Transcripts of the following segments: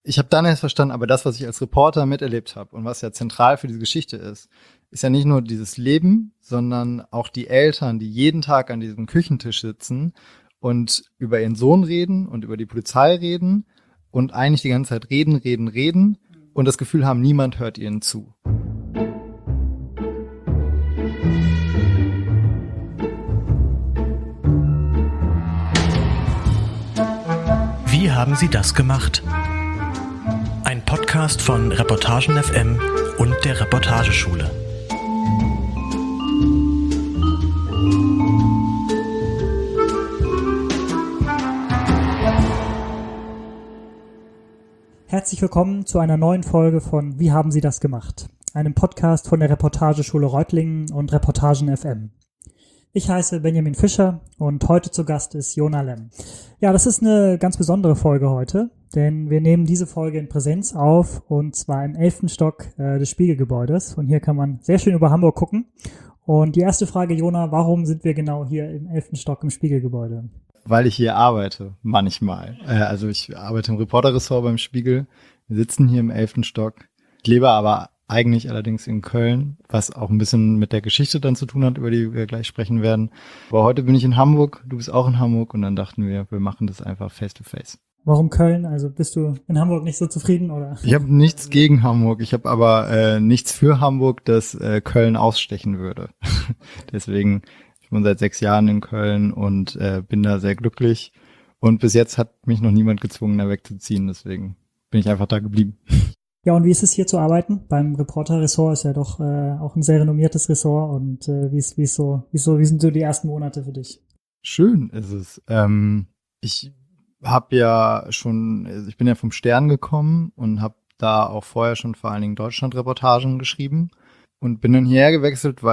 Ich habe dann erst verstanden, aber das, was ich als Reporter miterlebt habe und was ja zentral für diese Geschichte ist ja nicht nur dieses Leben, sondern auch die Eltern, die jeden Tag an diesem Küchentisch sitzen und über ihren Sohn reden und über die Polizei reden und eigentlich die ganze Zeit reden und das Gefühl haben, niemand hört ihnen zu. Wie haben Sie das gemacht? Ein Podcast von Reportagen FM und der Reportageschule. Herzlich willkommen zu einer neuen Folge von Wie haben Sie das gemacht? Einem Podcast von der Reportageschule Reutlingen und Reportagen FM. Ich heiße Benjamin Fischer und heute zu Gast ist Jona Lemm. Ja, das ist eine ganz besondere Folge heute, denn wir nehmen diese Folge in Präsenz auf und zwar im 11. Stock des Spiegelgebäudes. Von hier kann man sehr schön über Hamburg gucken. Und die erste Frage, Jona, warum sind wir genau hier im 11. Stock im Spiegelgebäude? Weil ich hier arbeite, manchmal. Also ich arbeite im Reporterressort beim Spiegel. Wir sitzen hier im 11. Stock. Ich lebe aber eigentlich allerdings in Köln, was auch ein bisschen mit der Geschichte dann zu tun hat, über die wir gleich sprechen werden. Aber heute bin ich in Hamburg, du bist auch in Hamburg und dann dachten wir machen das einfach face to face. Warum Köln? Also bist du in Hamburg nicht so zufrieden, oder? Ich habe nichts gegen Hamburg, ich habe aber nichts für Hamburg, das Köln ausstechen würde. Deswegen, ich bin seit 6 Jahren in Köln und bin da sehr glücklich. Und bis jetzt hat mich noch niemand gezwungen, da wegzuziehen, deswegen bin ich einfach da geblieben. Ja, und wie ist es hier zu arbeiten? Beim Reporter-Ressort ist ja doch auch ein sehr renommiertes Ressort und wie sind so die ersten Monate für dich? Schön ist es. Ich bin ja vom Stern gekommen und habe da auch vorher schon vor allen Dingen Deutschland-Reportagen geschrieben und bin dann hierher gewechselt,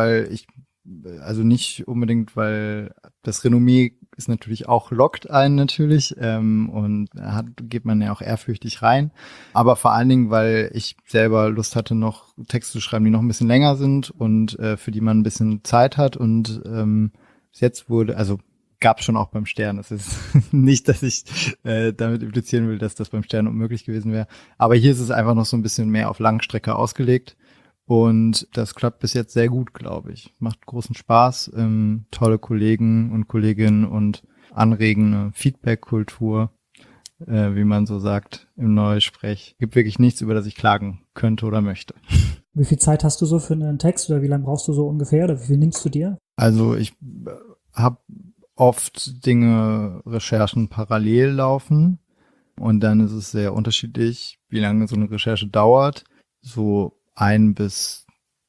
also nicht unbedingt, weil das Renommee ist natürlich auch, lockt einen natürlich und geht man ja auch ehrfürchtig rein. Aber vor allen Dingen, weil ich selber Lust hatte, noch Texte zu schreiben, die noch ein bisschen länger sind und für die man ein bisschen Zeit hat. Und bis jetzt gab es schon auch beim Stern. Es ist nicht, dass ich damit implizieren will, dass das beim Stern unmöglich gewesen wäre. Aber hier ist es einfach noch so ein bisschen mehr auf Langstrecke ausgelegt. Und das klappt bis jetzt sehr gut, glaube ich. Macht großen Spaß, tolle Kollegen und Kolleginnen und anregende Feedback-Kultur, wie man so sagt im Neusprech. Gibt wirklich nichts, über das ich klagen könnte oder möchte. Wie viel Zeit hast du so für einen Text oder wie lange brauchst du so ungefähr oder wie viel nimmst du dir? Also ich habe oft Recherchen parallel laufen und dann ist es sehr unterschiedlich, wie lange so eine Recherche dauert. So 1 bis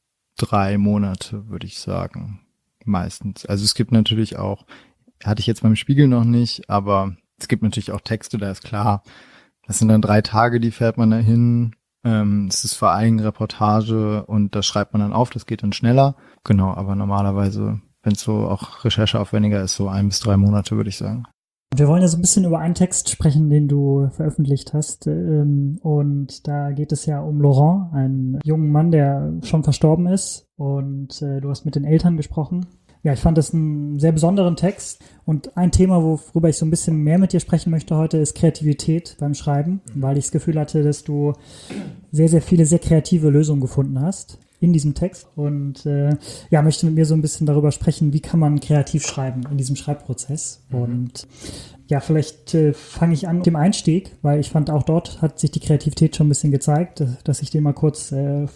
3 Monate, würde ich sagen, meistens. Also es gibt natürlich auch, hatte ich jetzt beim Spiegel noch nicht, aber es gibt natürlich auch Texte, da ist klar, das sind dann 3 Tage, die fährt man dahin. Es ist vor allem Reportage und das schreibt man dann auf, das geht dann schneller. Genau, aber normalerweise, wenn es so auch rechercheaufwendiger ist, so 1 bis 3 Monate, würde ich sagen. Wir wollen ja so ein bisschen über einen Text sprechen, den du veröffentlicht hast. Und da geht es ja um Laurent, einen jungen Mann, der schon verstorben ist. Und du hast mit den Eltern gesprochen. Ja, ich fand das einen sehr besonderen Text. Und ein Thema, worüber ich so ein bisschen mehr mit dir sprechen möchte heute, ist Kreativität beim Schreiben. Weil ich das Gefühl hatte, dass du sehr, sehr viele sehr kreative Lösungen gefunden hast in diesem Text und möchte mit mir so ein bisschen darüber sprechen, wie kann man kreativ schreiben in diesem Schreibprozess. Und ja, vielleicht fange ich an mit dem Einstieg, weil ich fand, auch dort hat sich die Kreativität schon ein bisschen gezeigt, dass ich den mal kurz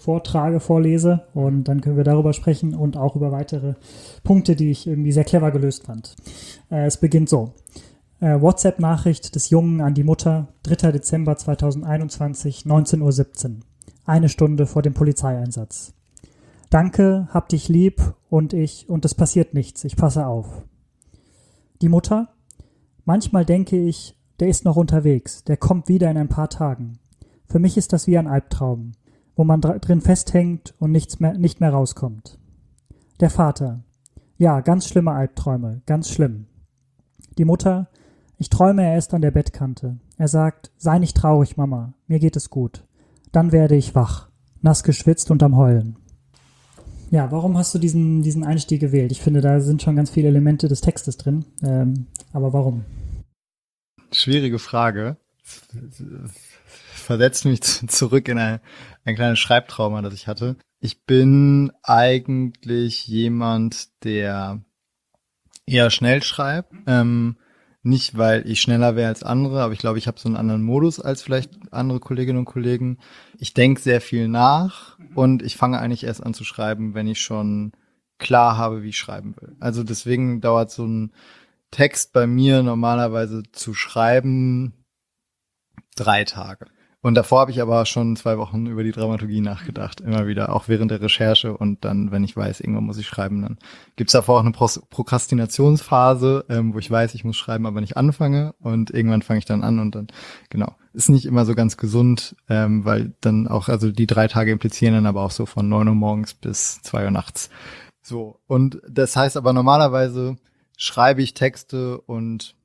vorlese und dann können wir darüber sprechen und auch über weitere Punkte, die ich irgendwie sehr clever gelöst fand. Es beginnt so. WhatsApp-Nachricht des Jungen an die Mutter, 3. Dezember 2021, 19:17 Uhr. 1 Stunde vor dem Polizeieinsatz. Danke, hab dich lieb und es passiert nichts, ich passe auf. Die Mutter? Manchmal denke ich, der ist noch unterwegs, der kommt wieder in ein paar Tagen. Für mich ist das wie ein Albtraum, wo man drin festhängt und nicht mehr rauskommt. Der Vater? Ja, ganz schlimme Albträume, ganz schlimm. Die Mutter? Ich träume, er ist an der Bettkante. Er sagt, sei nicht traurig, Mama, mir geht es gut. Dann werde ich wach, nass geschwitzt und am Heulen. Ja, warum hast du diesen Einstieg gewählt? Ich finde, da sind schon ganz viele Elemente des Textes drin. Aber warum? Schwierige Frage. versetzt mich zurück in ein kleines Schreibtrauma, das ich hatte. Ich bin eigentlich jemand, der eher schnell schreibt. Nicht, weil ich schneller wäre als andere, aber ich glaube, ich habe so einen anderen Modus als vielleicht andere Kolleginnen und Kollegen. Ich denke sehr viel nach und ich fange eigentlich erst an zu schreiben, wenn ich schon klar habe, wie ich schreiben will. Also deswegen dauert so ein Text bei mir normalerweise zu schreiben 3 Tage. Und davor habe ich aber schon 2 Wochen über die Dramaturgie nachgedacht, immer wieder, auch während der Recherche. Und dann, wenn ich weiß, irgendwann muss ich schreiben, dann gibt's davor auch eine Prokrastinationsphase, wo ich weiß, ich muss schreiben, aber nicht anfange. Und irgendwann fange ich dann an und dann, genau, ist nicht immer so ganz gesund, weil dann auch, also die 3 Tage implizieren dann aber auch so von 9 Uhr morgens bis 2 Uhr nachts. So, und das heißt aber normalerweise schreibe ich Texte und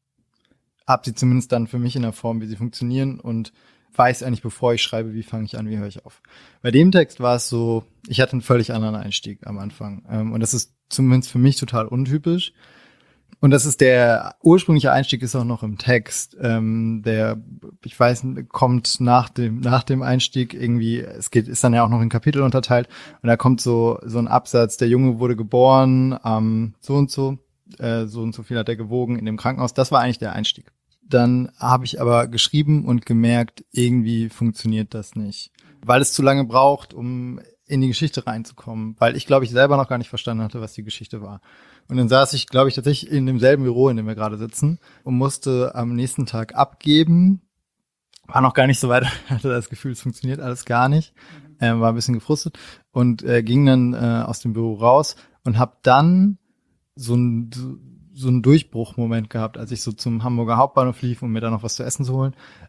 habe sie zumindest dann für mich in der Form, wie sie funktionieren und weiß eigentlich, bevor ich schreibe, wie fange ich an, wie höre ich auf. Bei dem Text war es so, ich hatte einen völlig anderen Einstieg am Anfang. Und das ist zumindest für mich total untypisch. Und das ist der ursprüngliche Einstieg ist auch noch im Text. Der, ich weiß, kommt nach dem Einstieg irgendwie, ist dann ja auch noch in Kapitel unterteilt. Und da kommt so ein Absatz, der Junge wurde geboren, so und so viel hat er gewogen in dem Krankenhaus. Das war eigentlich der Einstieg. Dann habe ich aber geschrieben und gemerkt, irgendwie funktioniert das nicht. Weil es zu lange braucht, um in die Geschichte reinzukommen. Weil ich, glaube ich, selber noch gar nicht verstanden hatte, was die Geschichte war. Und dann saß ich, glaube ich, tatsächlich in demselben Büro, in dem wir gerade sitzen und musste am nächsten Tag abgeben. War noch gar nicht so weit, hatte das Gefühl, es funktioniert alles gar nicht. War ein bisschen gefrustet und ging dann aus dem Büro raus und habe dann so einen Durchbruchmoment gehabt, als ich so zum Hamburger Hauptbahnhof lief, um mir da noch was zu essen zu holen,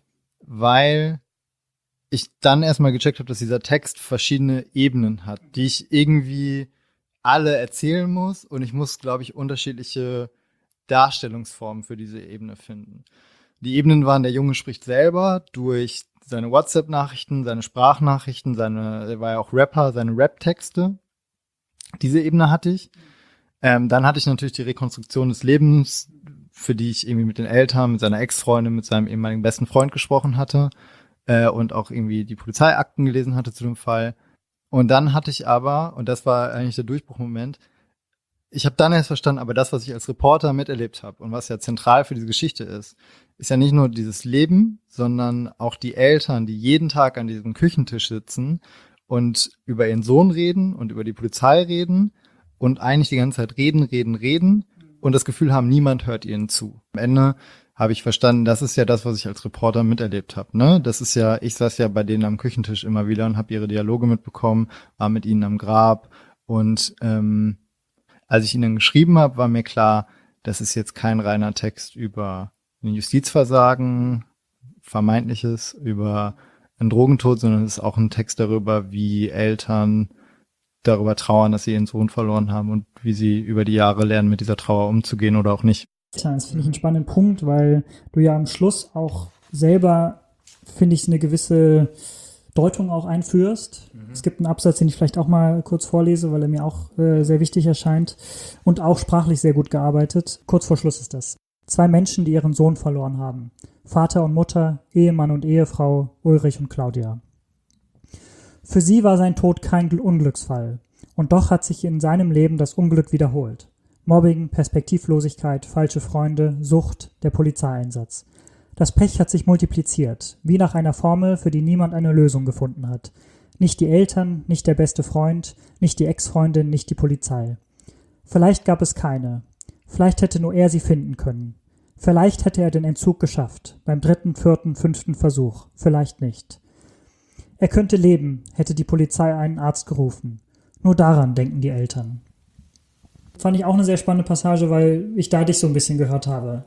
weil ich dann erstmal gecheckt habe, dass dieser Text verschiedene Ebenen hat, die ich irgendwie alle erzählen muss und ich muss, glaube ich, unterschiedliche Darstellungsformen für diese Ebene finden. Die Ebenen waren, der Junge spricht selber durch seine WhatsApp-Nachrichten, seine Sprachnachrichten, er war ja auch Rapper, seine Rap-Texte. Diese Ebene hatte ich. Dann hatte ich natürlich die Rekonstruktion des Lebens, für die ich irgendwie mit den Eltern, mit seiner Ex-Freundin, mit seinem ehemaligen besten Freund gesprochen hatte und auch irgendwie die Polizeiakten gelesen hatte zu dem Fall. Und dann hatte ich aber, und das war eigentlich der Durchbruchmoment, ich habe dann erst verstanden, aber das, was ich als Reporter miterlebt habe und was ja zentral für diese Geschichte ist ja nicht nur dieses Leben, sondern auch die Eltern, die jeden Tag an diesem Küchentisch sitzen und über ihren Sohn reden und über die Polizei reden und eigentlich die ganze Zeit reden und das Gefühl haben, niemand hört ihnen zu. Am Ende habe ich verstanden, das ist ja das, was ich als Reporter miterlebt habe. Ne? Das ist ja, ich saß ja bei denen am Küchentisch immer wieder und habe ihre Dialoge mitbekommen, war mit ihnen am Grab und als ich ihnen geschrieben habe, war mir klar, das ist jetzt kein reiner Text über ein Justizversagen, vermeintliches, über einen Drogentod, sondern es ist auch ein Text darüber, wie Eltern darüber trauern, dass sie ihren Sohn verloren haben und wie sie über die Jahre lernen, mit dieser Trauer umzugehen oder auch nicht. Das finde ich einen spannenden Punkt, weil du ja am Schluss auch selber, finde ich, eine gewisse Deutung auch einführst. Es gibt einen Absatz, den ich vielleicht auch mal kurz vorlese, weil er mir auch sehr wichtig erscheint und auch sprachlich sehr gut gearbeitet. Kurz vor Schluss ist das. 2 Menschen, die ihren Sohn verloren haben. Vater und Mutter, Ehemann und Ehefrau, Ulrich und Claudia. Für sie war sein Tod kein Unglücksfall. Und doch hat sich in seinem Leben das Unglück wiederholt. Mobbing, Perspektivlosigkeit, falsche Freunde, Sucht, der Polizeieinsatz. Das Pech hat sich multipliziert, wie nach einer Formel, für die niemand eine Lösung gefunden hat. Nicht die Eltern, nicht der beste Freund, nicht die Ex-Freundin, nicht die Polizei. Vielleicht gab es keine. Vielleicht hätte nur er sie finden können. Vielleicht hätte er den Entzug geschafft, beim 3., 4., 5. Versuch. Vielleicht nicht. Er könnte leben, hätte die Polizei einen Arzt gerufen. Nur daran denken die Eltern. Fand ich auch eine sehr spannende Passage, weil ich da dich so ein bisschen gehört habe,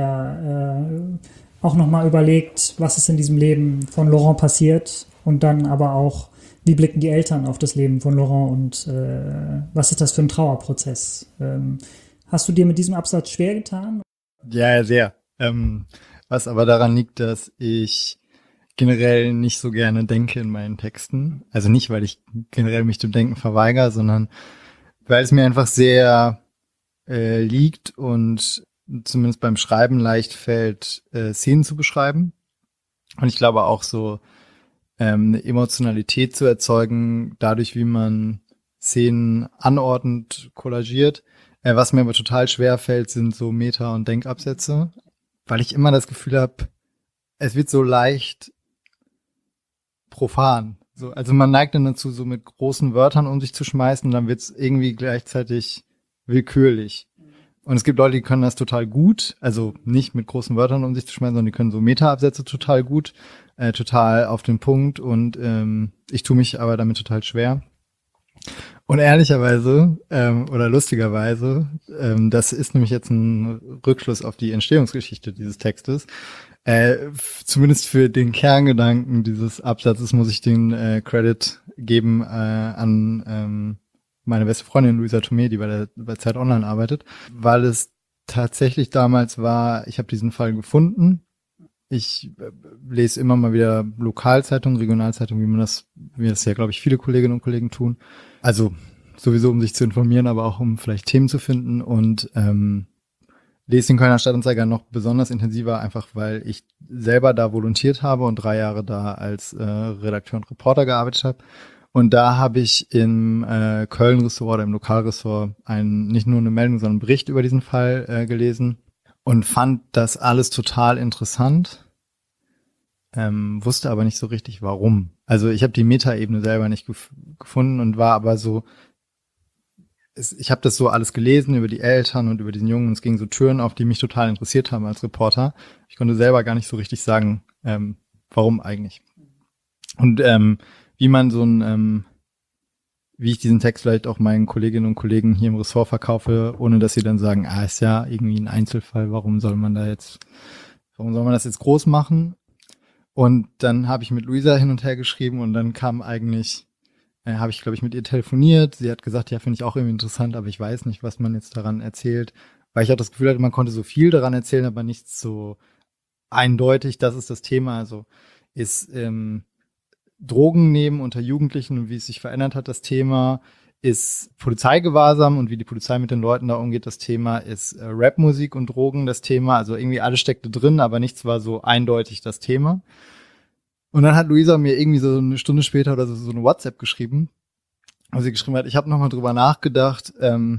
der auch nochmal überlegt, was ist in diesem Leben von Laurent passiert und dann aber auch, wie blicken die Eltern auf das Leben von Laurent und was ist das für ein Trauerprozess? Hast du dir mit diesem Absatz schwer getan? Ja, sehr. Was aber daran liegt, dass ich generell nicht so gerne denke in meinen Texten. Also nicht, weil ich generell mich dem Denken verweigere, sondern weil es mir einfach sehr liegt und zumindest beim Schreiben leicht fällt, Szenen zu beschreiben. Und ich glaube auch so eine Emotionalität zu erzeugen, dadurch, wie man Szenen anordnet, kollagiert. Was mir aber total schwer fällt, sind so Meta- und Denkabsätze, weil ich immer das Gefühl habe, es wird so leicht profan. So, also man neigt dann dazu, so mit großen Wörtern um sich zu schmeißen, und dann wird es irgendwie gleichzeitig willkürlich. Und es gibt Leute, die können das total gut, also nicht mit großen Wörtern um sich zu schmeißen, sondern die können so Meta-Absätze total gut, total auf den Punkt, und ich tue mich aber damit total schwer. Und ehrlicherweise oder lustigerweise, das ist nämlich jetzt ein Rückschluss auf die Entstehungsgeschichte dieses Textes. Zumindest für den Kerngedanken dieses Absatzes muss ich den Credit geben an meine beste Freundin Luisa Thomé, die bei Zeit Online arbeitet, weil es tatsächlich damals war, ich habe diesen Fall gefunden. Ich lese immer mal wieder Lokalzeitungen, Regionalzeitungen, wie das ja, glaube ich, viele Kolleginnen und Kollegen tun. Also sowieso, um sich zu informieren, aber auch um vielleicht Themen zu finden, und lese den Kölner Stadtanzeiger noch besonders intensiver, einfach weil ich selber da volontiert habe und 3 Jahre da als Redakteur und Reporter gearbeitet habe. Und da habe ich im Köln-Ressort oder im Lokalressort nicht nur eine Meldung, sondern einen Bericht über diesen Fall gelesen und fand das alles total interessant, wusste aber nicht so richtig, warum. Also ich habe die Metaebene selber nicht gefunden und war aber so, ich habe das so alles gelesen über die Eltern und über diesen Jungen, und es ging so Türen auf, die mich total interessiert haben als Reporter. Ich konnte selber gar nicht so richtig sagen, warum eigentlich. Und wie man so wie ich diesen Text vielleicht auch meinen Kolleginnen und Kollegen hier im Ressort verkaufe, ohne dass sie dann sagen, ist ja irgendwie ein Einzelfall, warum soll man das jetzt groß machen? Und dann habe ich mit Luisa hin und her geschrieben, und dann kam eigentlich, habe ich, glaube ich, mit ihr telefoniert. Sie hat gesagt, ja, finde ich auch irgendwie interessant, aber ich weiß nicht, was man jetzt daran erzählt. Weil ich auch das Gefühl hatte, man konnte so viel daran erzählen, aber nicht so eindeutig, das ist das Thema. Also ist Drogen nehmen unter Jugendlichen und wie es sich verändert hat, das Thema. Ist Polizeigewahrsam und wie die Polizei mit den Leuten da umgeht, das Thema. Ist Rapmusik und Drogen das Thema. Also irgendwie alles steckte drin, aber nichts war so eindeutig das Thema. Und dann hat Luisa mir irgendwie so eine Stunde später oder so eine WhatsApp geschrieben, wo sie geschrieben hat, ich habe nochmal drüber nachgedacht,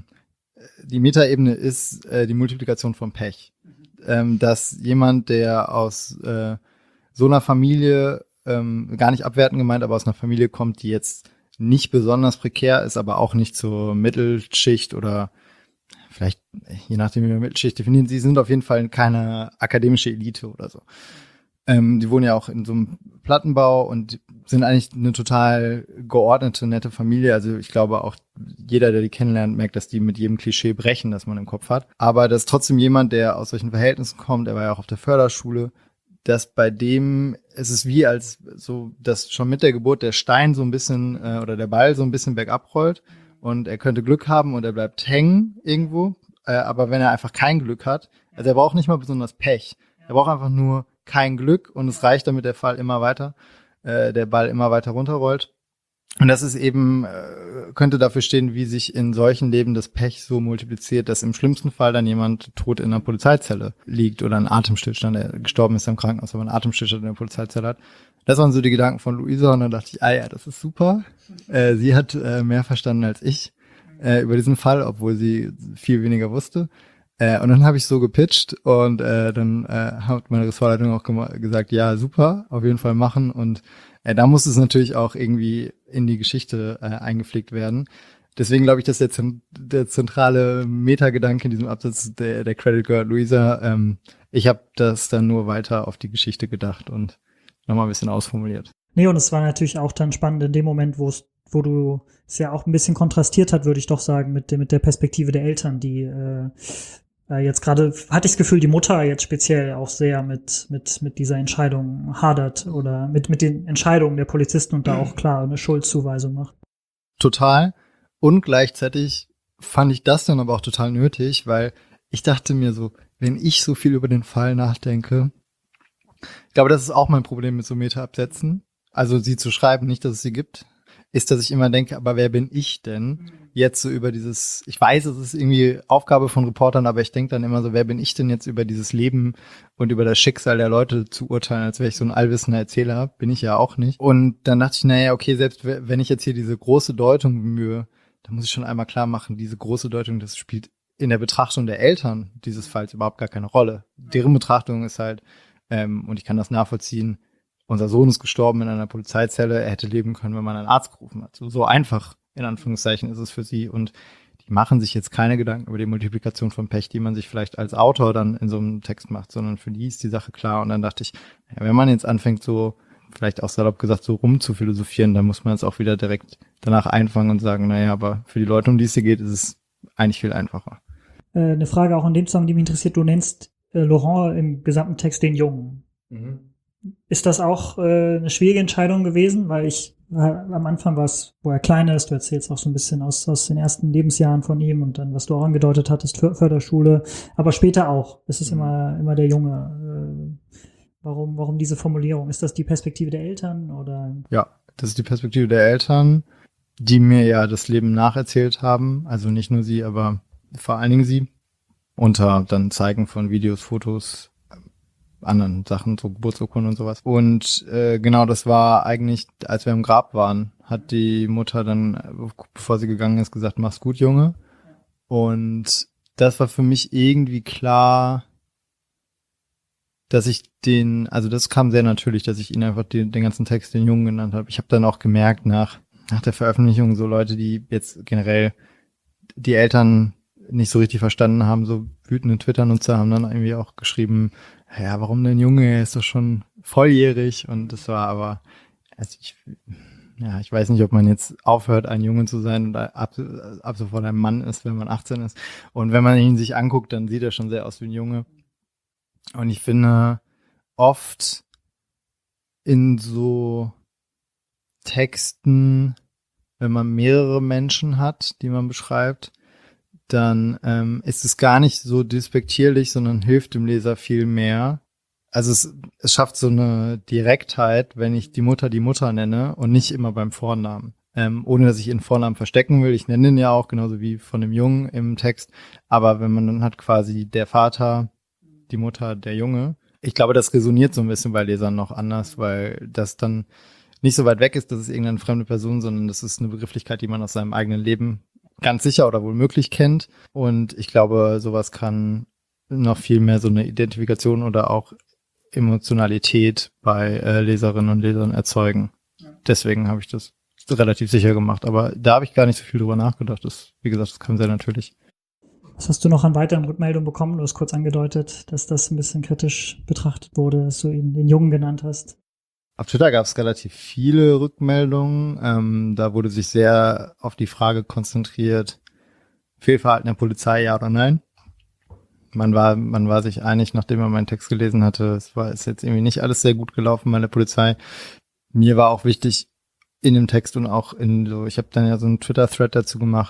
die Metaebene ist die Multiplikation von Pech. Dass jemand, der aus so einer Familie, gar nicht abwertend gemeint, aber aus einer Familie kommt, die jetzt nicht besonders prekär ist, aber auch nicht zur Mittelschicht oder vielleicht, je nachdem, wie man Mittelschicht definiert, sie sind auf jeden Fall keine akademische Elite oder so. Die wohnen ja auch in so einem Plattenbau und sind eigentlich eine total geordnete, nette Familie. Also ich glaube auch, jeder, der die kennenlernt, merkt, dass die mit jedem Klischee brechen, das man im Kopf hat. Aber das ist trotzdem jemand, der aus solchen Verhältnissen kommt, er war ja auch auf der Förderschule, dass bei dem, es ist wie als so, dass schon mit der Geburt der Stein so ein bisschen oder der Ball so ein bisschen bergab rollt und er könnte Glück haben und er bleibt hängen irgendwo. Aber wenn er einfach kein Glück hat, also er braucht nicht mal besonders Pech, er braucht einfach nur kein Glück und es reicht, damit der Ball immer weiter runterrollt. Und das ist eben, könnte dafür stehen, wie sich in solchen Leben das Pech so multipliziert, dass im schlimmsten Fall dann jemand tot in einer Polizeizelle liegt oder einen Atemstillstand, der gestorben ist im Krankenhaus, aber einen Atemstillstand in der Polizeizelle hat. Das waren so die Gedanken von Luisa und dann dachte ich, ja, das ist super. Sie hat mehr verstanden als ich über diesen Fall, obwohl sie viel weniger wusste. Und dann habe ich so gepitcht und dann hat meine Ressortleitung auch gesagt, ja, super, auf jeden Fall machen. Und da muss es natürlich auch irgendwie in die Geschichte eingepflegt werden. Deswegen glaube ich, dass der zentrale Metagedanke in diesem Absatz, der Credit gehört Luisa. Ich habe das dann nur weiter auf die Geschichte gedacht und nochmal ein bisschen ausformuliert. Nee, und es war natürlich auch dann spannend in dem Moment, wo du es ja auch ein bisschen kontrastiert hat, würde ich doch sagen, mit der Perspektive der Eltern, die jetzt gerade, hatte ich das Gefühl, die Mutter jetzt speziell auch sehr mit dieser Entscheidung hadert oder mit den Entscheidungen der Polizisten und da auch klar eine Schuldzuweisung macht. Total. Und gleichzeitig fand ich das dann aber auch total nötig, weil ich dachte mir so, wenn ich so viel über den Fall nachdenke, ich glaube, das ist auch mein Problem mit so Meta-Absätzen, also sie zu schreiben, nicht, dass es sie gibt, ist, dass ich immer denke, aber wer bin ich denn jetzt so über dieses, ich weiß, es ist irgendwie Aufgabe von Reportern, aber ich denke dann immer so, wer bin ich denn jetzt über dieses Leben und über das Schicksal der Leute zu urteilen, als wäre ich so ein allwissender Erzähler, bin ich ja auch nicht. Und dann dachte ich, naja, okay, selbst wenn ich jetzt hier diese große Deutung bemühe, dann muss ich schon einmal klar machen, diese große Deutung, das spielt in der Betrachtung der Eltern dieses Falls überhaupt gar keine Rolle. Deren Betrachtung ist halt, und ich kann das nachvollziehen, unser Sohn ist gestorben in einer Polizeizelle, er hätte leben können, wenn man einen Arzt gerufen hat. So einfach, in Anführungszeichen, ist es für sie. Und die machen sich jetzt keine Gedanken über die Multiplikation von Pech, die man sich vielleicht als Autor dann in so einem Text macht, sondern für die ist die Sache klar. Und dann dachte ich, ja, wenn man jetzt anfängt, so, vielleicht auch salopp gesagt, so rum zu philosophieren, dann muss man es auch wieder direkt danach einfangen und sagen, naja, aber für die Leute, um die es hier geht, ist es eigentlich viel einfacher. Eine Frage auch in dem Zusammenhang, die mich interessiert, du nennst Laurent im gesamten Text den Jungen. Mhm. Ist das auch eine schwierige Entscheidung gewesen? Weil am Anfang war es, wo er klein ist, du erzählst auch so ein bisschen aus den ersten Lebensjahren von ihm und dann, was du auch angedeutet hattest, Förderschule, aber später auch. Es ist immer der Junge. Warum diese Formulierung? Ist das die Perspektive der Eltern oder? Ja, das ist die Perspektive der Eltern, die mir ja das Leben nacherzählt haben. Also nicht nur sie, aber vor allen Dingen sie, unter dann Zeigen von Videos, Fotos, anderen Sachen, so Geburtsurkunden und sowas. Und genau, das war eigentlich, als wir im Grab waren, hat die Mutter dann, bevor sie gegangen ist, gesagt, mach's gut, Junge. Und das war für mich irgendwie klar, dass ich also das kam sehr natürlich, dass ich ihn einfach den ganzen Text den Jungen genannt habe. Ich habe dann auch gemerkt, nach der Veröffentlichung, so Leute, die jetzt generell die Eltern nicht so richtig verstanden haben, so wütende Twitter-Nutzer haben dann irgendwie auch geschrieben, ja, warum denn Junge, er ist doch schon volljährig. Und das war aber, also ich weiß nicht, ob man jetzt aufhört, ein Junge zu sein oder ab sofort ein Mann ist, wenn man 18 ist. Und wenn man ihn sich anguckt, dann sieht er schon sehr aus wie ein Junge. Und ich finde, oft in so Texten, wenn man mehrere Menschen hat, die man beschreibt, dann ist es gar nicht so despektierlich, sondern hilft dem Leser viel mehr. Also es schafft so eine Direktheit, wenn ich die Mutter nenne und nicht immer beim Vornamen. Ohne dass ich ihren Vornamen verstecken will. Ich nenne ihn ja auch, genauso wie von dem Jungen im Text. Aber wenn man dann hat quasi der Vater, die Mutter, der Junge. Ich glaube, das resoniert so ein bisschen bei Lesern noch anders, weil das dann nicht so weit weg ist, dass es irgendeine fremde Person, sondern das ist eine Begrifflichkeit, die man aus seinem eigenen Leben ganz sicher oder wohl möglich kennt. Und ich glaube, sowas kann noch viel mehr so eine Identifikation oder auch Emotionalität bei Leserinnen und Lesern erzeugen. Deswegen habe ich das relativ sicher gemacht. Aber da habe ich gar nicht so viel drüber nachgedacht. Wie gesagt, das kam sehr natürlich. Was hast du noch an weiteren Rückmeldungen bekommen? Du hast kurz angedeutet, dass das ein bisschen kritisch betrachtet wurde, dass du ihn den Jungen genannt hast. Auf Twitter gab es relativ viele Rückmeldungen. Da wurde sich sehr auf die Frage konzentriert, Fehlverhalten der Polizei, ja oder nein. Man war sich einig, nachdem man meinen Text gelesen hatte, ist jetzt irgendwie nicht alles sehr gut gelaufen bei der Polizei. Mir war auch wichtig in dem Text und auch ich habe dann ja so einen Twitter-Thread dazu gemacht,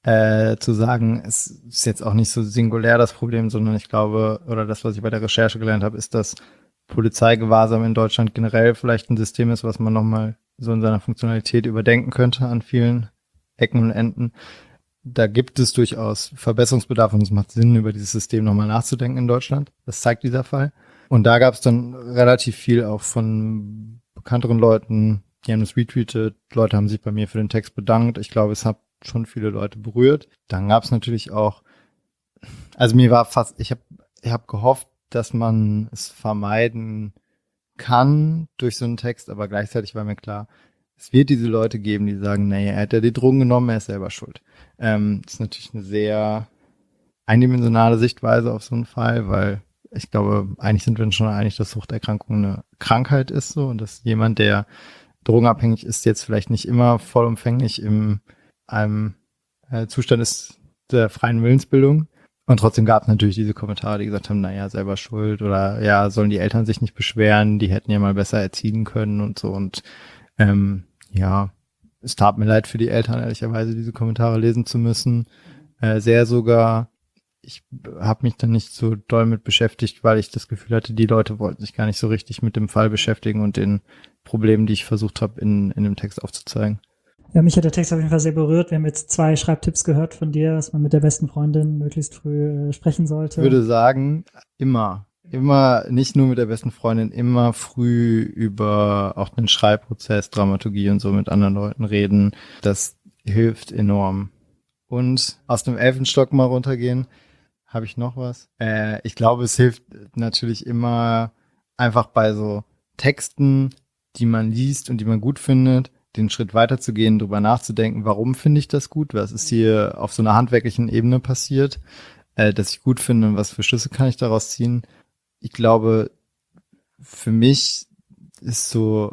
zu sagen, es ist jetzt auch nicht so singulär das Problem, sondern ich glaube, oder das, was ich bei der Recherche gelernt habe, ist, dass Polizeigewahrsam in Deutschland generell vielleicht ein System ist, was man nochmal so in seiner Funktionalität überdenken könnte an vielen Ecken und Enden. Da gibt es durchaus Verbesserungsbedarf und es macht Sinn, über dieses System nochmal nachzudenken in Deutschland. Das zeigt dieser Fall. Und da gab es dann relativ viel auch von bekannteren Leuten, die haben das retweetet, Leute haben sich bei mir für den Text bedankt. Ich glaube, es hat schon viele Leute berührt. Dann gab es natürlich auch, also mir war fast, ich hab gehofft, dass man es vermeiden kann durch so einen Text, aber gleichzeitig war mir klar, es wird diese Leute geben, die sagen, naja, er hat ja die Drogen genommen, er ist selber schuld. Das ist natürlich eine sehr eindimensionale Sichtweise auf so einen Fall, weil ich glaube, eigentlich sind wir uns schon einig, dass Suchterkrankung eine Krankheit ist so und dass jemand, der drogenabhängig ist, jetzt vielleicht nicht immer vollumfänglich in einem Zustand ist der freien Willensbildung. Und trotzdem gab es natürlich diese Kommentare, die gesagt haben, naja, selber schuld oder ja, sollen die Eltern sich nicht beschweren, die hätten ja mal besser erziehen können und so. Und ja, es tat mir leid für die Eltern, ehrlicherweise diese Kommentare lesen zu müssen. Sehr sogar, ich habe mich dann nicht so doll mit beschäftigt, weil ich das Gefühl hatte, die Leute wollten sich gar nicht so richtig mit dem Fall beschäftigen und den Problemen, die ich versucht habe, in dem Text aufzuzeigen. Ja, mich hat der Text auf jeden Fall sehr berührt. Wir haben jetzt 2 Schreibtipps gehört von dir, dass man mit der besten Freundin möglichst früh sprechen sollte. Ich würde sagen, immer nicht nur mit der besten Freundin, immer früh über auch den Schreibprozess, Dramaturgie und so mit anderen Leuten reden. Das hilft enorm. Und aus dem Elfenstock mal runtergehen. Habe ich noch was? Ich glaube, es hilft natürlich immer einfach bei so Texten, die man liest und die man gut findet, den Schritt weiterzugehen, drüber nachzudenken, warum finde ich das gut? Was ist hier auf so einer handwerklichen Ebene passiert, dass ich gut finde und was für Schlüsse kann ich daraus ziehen? Ich glaube, für mich ist so,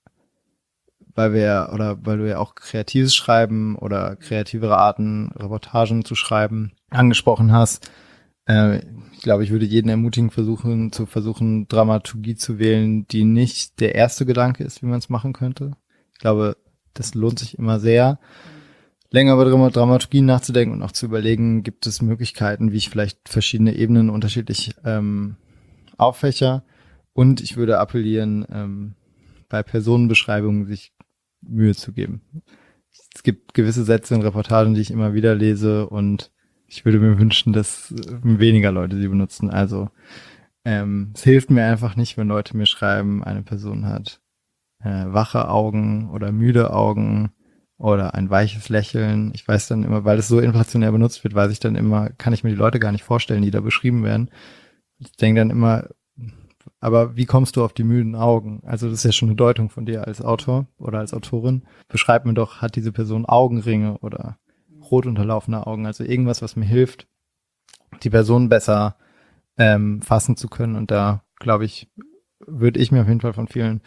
weil du ja auch kreatives Schreiben oder kreativere Arten, Reportagen zu schreiben, angesprochen hast. Ich glaube, ich würde jeden ermutigen, versuchen, Dramaturgie zu wählen, die nicht der erste Gedanke ist, wie man es machen könnte. Ich glaube, das lohnt sich immer sehr, länger über Dramaturgie nachzudenken und auch zu überlegen, gibt es Möglichkeiten, wie ich vielleicht verschiedene Ebenen unterschiedlich auffächer. Und ich würde appellieren, bei Personenbeschreibungen sich Mühe zu geben. Es gibt gewisse Sätze in Reportagen, die ich immer wieder lese und ich würde mir wünschen, dass weniger Leute sie benutzen. Also es hilft mir einfach nicht, wenn Leute mir schreiben, eine Person hat wache Augen oder müde Augen oder ein weiches Lächeln. Ich weiß dann immer, weil es so inflationär benutzt wird, weiß ich dann immer, kann ich mir die Leute gar nicht vorstellen, die da beschrieben werden. Ich denke dann immer, aber wie kommst du auf die müden Augen? Also das ist ja schon eine Deutung von dir als Autor oder als Autorin. Beschreib mir doch, hat diese Person Augenringe oder rot unterlaufene Augen? Also irgendwas, was mir hilft, die Person besser fassen zu können. Und da, glaube ich, würde ich mir auf jeden Fall von vielen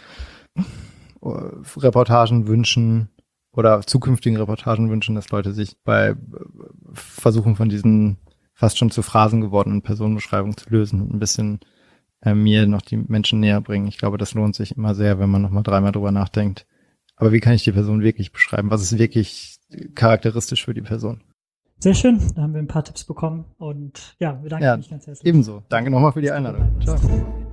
Reportagen wünschen oder zukünftigen Reportagen wünschen, dass Leute sich bei Versuchen von diesen fast schon zu Phrasen gewordenen Personenbeschreibungen zu lösen und ein bisschen mir noch die Menschen näher bringen. Ich glaube, das lohnt sich immer sehr, wenn man noch mal 3-mal drüber nachdenkt. Aber wie kann ich die Person wirklich beschreiben? Was ist wirklich charakteristisch für die Person? Sehr schön, da haben wir ein paar Tipps bekommen und ja, wir danken mich ganz herzlich. Ebenso. Danke nochmal für die Einladung. Ciao.